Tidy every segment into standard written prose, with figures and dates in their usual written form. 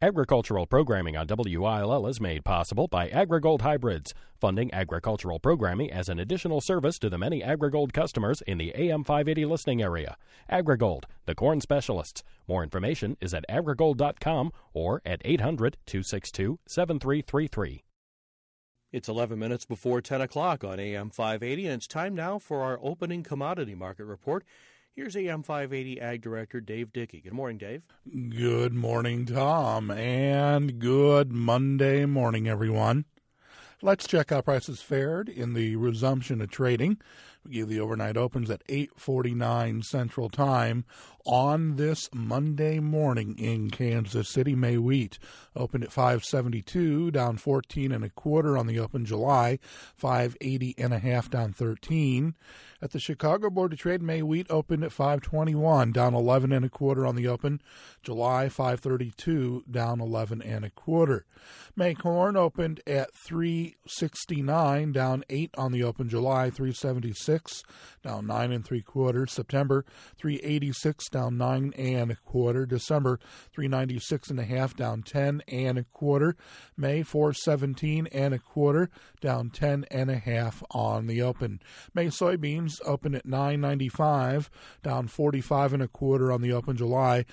Agricultural programming on WILL is made possible by AgriGold Hybrids, funding agricultural programming as an additional service to the many AgriGold customers in the AM 580 listening area. AgriGold, the corn specialists. More information is at agrigold.com or at 800-262-7333. It's 11 minutes before 10 o'clock on AM 580, and it's time now for our opening commodity market report. Here's AM 580 Ag Director Dave Dickey. Good morning, Dave. Good morning, Tom, and good Monday morning, everyone. Let's check how prices fared in the resumption of trading. We give the overnight opens at 8:49 Central Time on this Monday morning in Kansas City. May wheat opened at 5.72, down 14 1/4 on the open. July 5.80 1/2, down 13. At the Chicago Board of Trade, May wheat opened at 5.21, down 11 1/4 on the open. July 5.32, down 11 1/4. May corn opened at 3.69, down 8 on the open. July 3.76, down 9 3/4. September 3.86, down 9 1/4. December 3.96 1/2, down 10 1/4. May 4.17 1/4, down 10 1/2 on the open. May soybeans opened at 9.95, down 45 1/4 on the open. July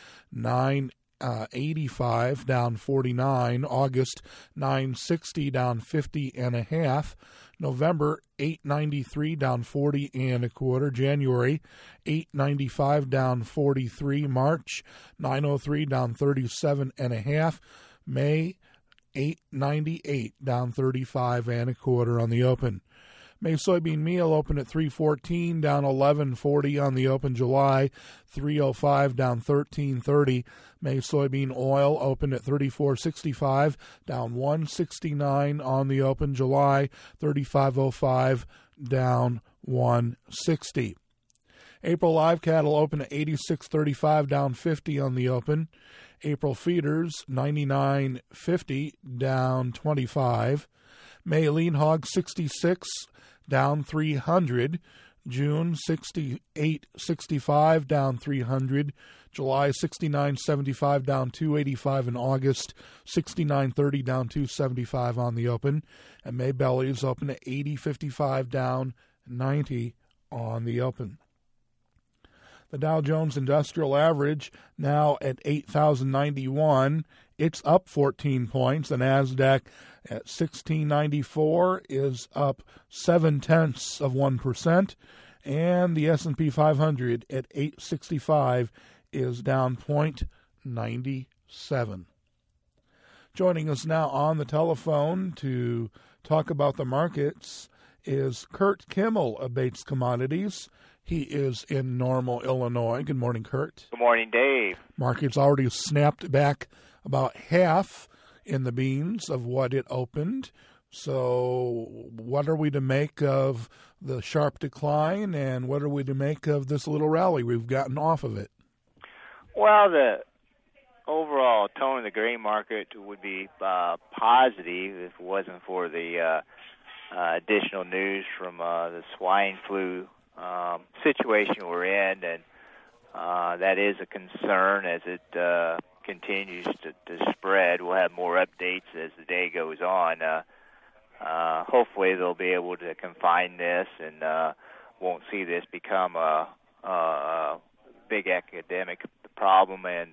9.85, down 49. August 9.60, down 50 1/2. November 8.93, down 40 1/4. January 8.95, down 43. March 9.03, down 37 1/2. May 8.98, down 35 1/4 on the open. May soybean meal opened at 3.14, down 11.40 on the open. July 3.05, down 13.30. May soybean oil opened at 34.65, down 1.69 on the open. July 35.05, down 1.60. April live cattle opened at 86.35, down 50 on the open. April feeders 99.50, down 25. May lean hog 66, down 300. June 68.65, down 300. July 69.75, down 285. In August 69.30, down 275 on the open. And May bellies open at 80.55, down 90 on the open. The Dow Jones Industrial Average now at 8,091. It's up 14 points. The NASDAQ at 1694 is up 0.7%. And the S&P 500 at 865 is down 0.97. Joining us now on the telephone to talk about the markets is Kurt Kimmel of Bates Commodities. He is in Normal, Illinois. Good morning, Kurt. Good morning, Dave. Market's already snapped back about half in the beans of what it opened. So what are we to make of the sharp decline, and what are we to make of this little rally we've gotten off of it? Well, the overall tone of the grain market would be positive if it wasn't for the additional news from the swine flu situation we're in, and that is a concern as it continues to spread. We'll have more updates as the day goes on. Hopefully they'll be able to confine this and won't see this become a big academic problem and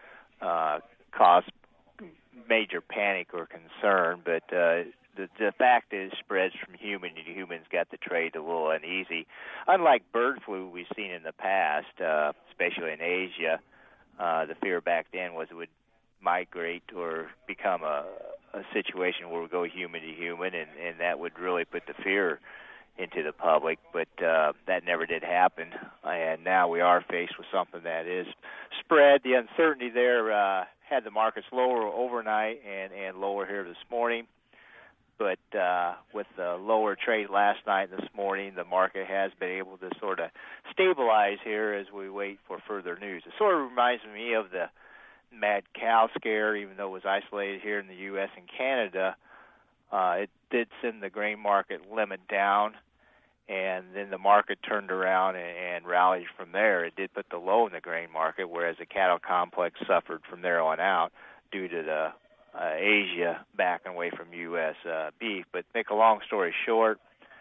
cause major panic or concern. But the fact is, spreads from human to humans got the trade a little uneasy. Unlike bird flu we've seen in the past, especially in Asia, the fear back then was it would migrate or become a situation where we go human to human, and that would really put the fear into the public. But that never did happen, and now we are faced with something that is spread. The uncertainty there had the markets lower overnight and lower here this morning. But with the lower trade last night and this morning, the market has been able to sort of stabilize here as we wait for further news. It sort of reminds me of the mad cow scare, even though it was isolated here in the U.S. and Canada. It did send the grain market limit down, and then the market turned around and rallied from there. It did put the low in the grain market, whereas the cattle complex suffered from there on out. due to the Asia backing away from U.S. Beef. But make a long story short,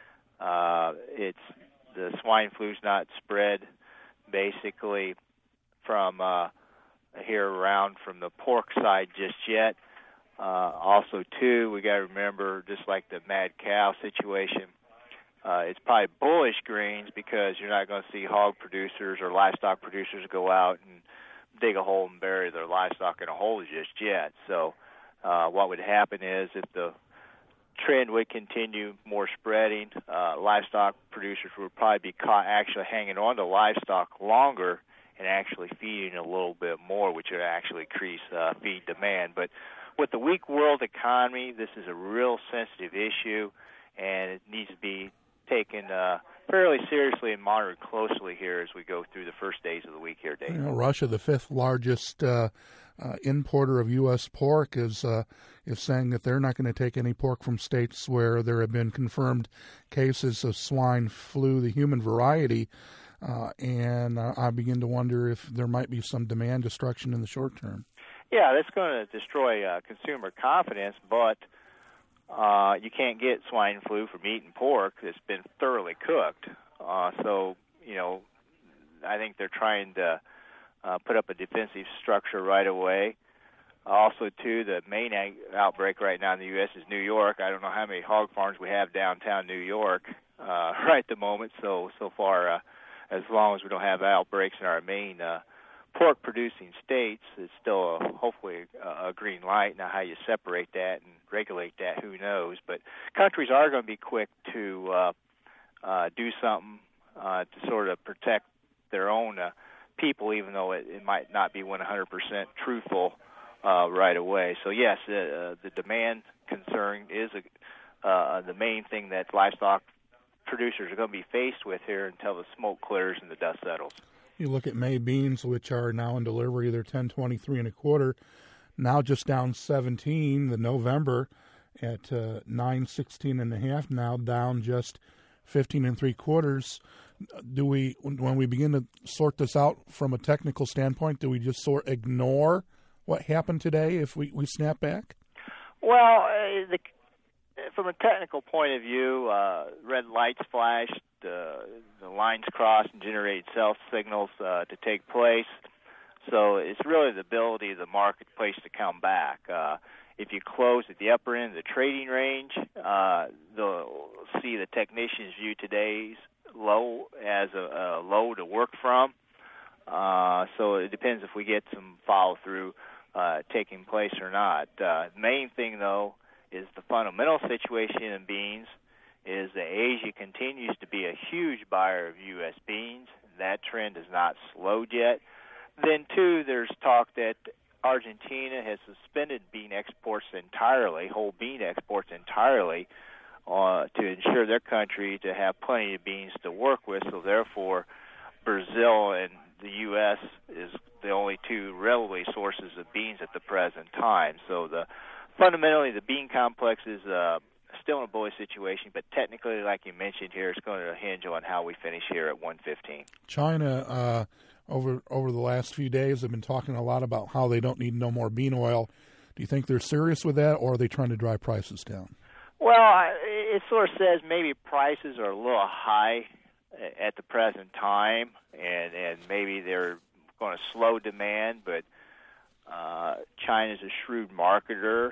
it's the swine flu's not spread basically from here around from the pork side just yet. Also, too, we got to remember, just like the mad cow situation, it's probably bullish greens because you're not going to see hog producers or livestock producers go out and dig a hole and bury their livestock in a hole just yet. So what would happen is if the trend would continue more spreading, livestock producers would probably be caught actually hanging on to livestock longer and actually feeding a little bit more, which would actually increase feed demand. But with the weak world economy, this is a real sensitive issue, and it needs to be taken fairly seriously and monitored closely here as we go through the first days of the week here, Dave. Russia, the fifth largest importer of U.S. pork, is saying that they're not going to take any pork from states where there have been confirmed cases of swine flu, the human variety, and I begin to wonder if there might be some demand destruction in the short term. Yeah, that's going to destroy consumer confidence, but you can't get swine flu from eating pork that's been thoroughly cooked. So, I think they're trying to put up a defensive structure right away. Also, too, the main outbreak right now in the U.S. is New York. I don't know how many hog farms we have downtown New York right at the moment. So far, as long as we don't have outbreaks in our main pork-producing states, it's still hopefully a green light. Now, how you separate that and regulate that, who knows? But countries are going to be quick to do something to sort of protect their own people, even though it might not be 100% truthful right away. So, yes, the demand concern is the main thing that livestock producers are going to be faced with here until the smoke clears and the dust settles. You look at May beans, which are now in delivery, they're 10.23 1/4, now just down 17. The November at 9.16 1/2, now down just 15 3/4. Do we, when we begin to sort this out from a technical standpoint, do we just ignore what happened today if we snap back? Well, from a technical point of view, red lights flashed, the lines crossed and generated sell signals to take place. So it's really the ability of the marketplace to come back. If you close at the upper end of the trading range, they'll see the technicians view today's low as a low to work from. So it depends if we get some follow-through taking place or not. The main thing, though, is the fundamental situation in beans is that Asia continues to be a huge buyer of U.S. beans. That trend has not slowed yet. Then, too, there's talk that Argentina has suspended bean exports entirely, whole bean exports entirely, to ensure their country to have plenty of beans to work with. So, therefore, Brazil and the U.S. is the only two readily sources of beans at the present time. So, fundamentally, the bean complex is still in a bullish situation, but technically, like you mentioned here, it's going to hinge on how we finish here at 115. China, over the last few days, have been talking a lot about how they don't need no more bean oil. Do you think they're serious with that, or are they trying to drive prices down? Well, it sort of says maybe prices are a little high at the present time, and maybe they're going to slow demand, but China's a shrewd marketer.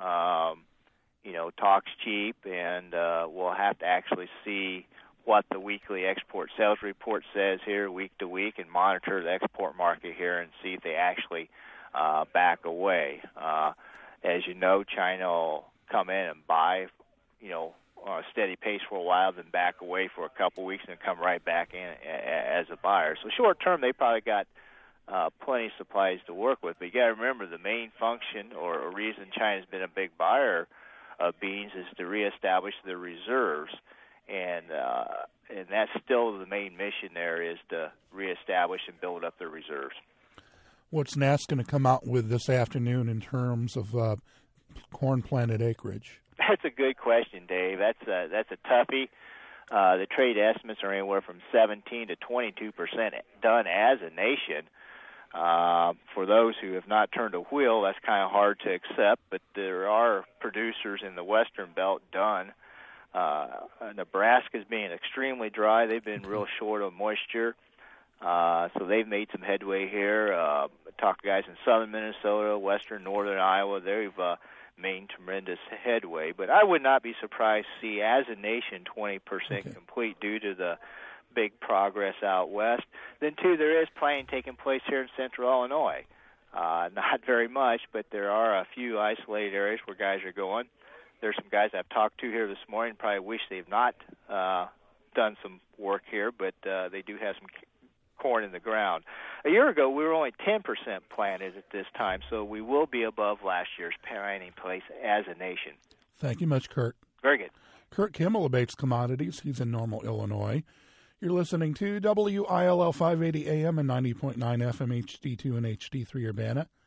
Talks cheap, and we'll have to actually see what the weekly export sales report says here week to week and monitor the export market here and see if they actually back away. As you know, China will come in and buy, on a steady pace for a while, then back away for a couple weeks and come right back in as a buyer. So short term, they probably got plenty of supplies to work with. But you got to remember the main function or reason China's been a big buyer of beans is to reestablish their reserves, and that's still the main mission there is to reestablish and build up their reserves. What's NASS going to come out with this afternoon in terms of corn planted acreage? That's a good question, Dave. That's a toughie. The trade estimates are anywhere from 17 to 22% done as a nation. For those who have not turned a wheel, that's kind of hard to accept, but there are producers in the western belt done. Nebraska's being extremely dry. They've been real short of moisture, so they've made some headway here. Talk to guys in southern Minnesota, western, northern Iowa. They've made tremendous headway. But I would not be surprised to see, as a nation, 20% complete due to the big progress out west. Then, too, there is planting taking place here in central Illinois. Not very much, but there are a few isolated areas where guys are going. There's some guys I've talked to here this morning, probably wish they've not done some work here, but they do have some corn in the ground. A year ago, we were only 10% planted at this time, so we will be above last year's planting place as a nation. Thank you much, Kurt. Very good. Kurt Kimmel of Bates Commodities. He's in Normal, Illinois. You're listening to WILL 580 AM and 90.9 FM HD2 and HD3 Urbana.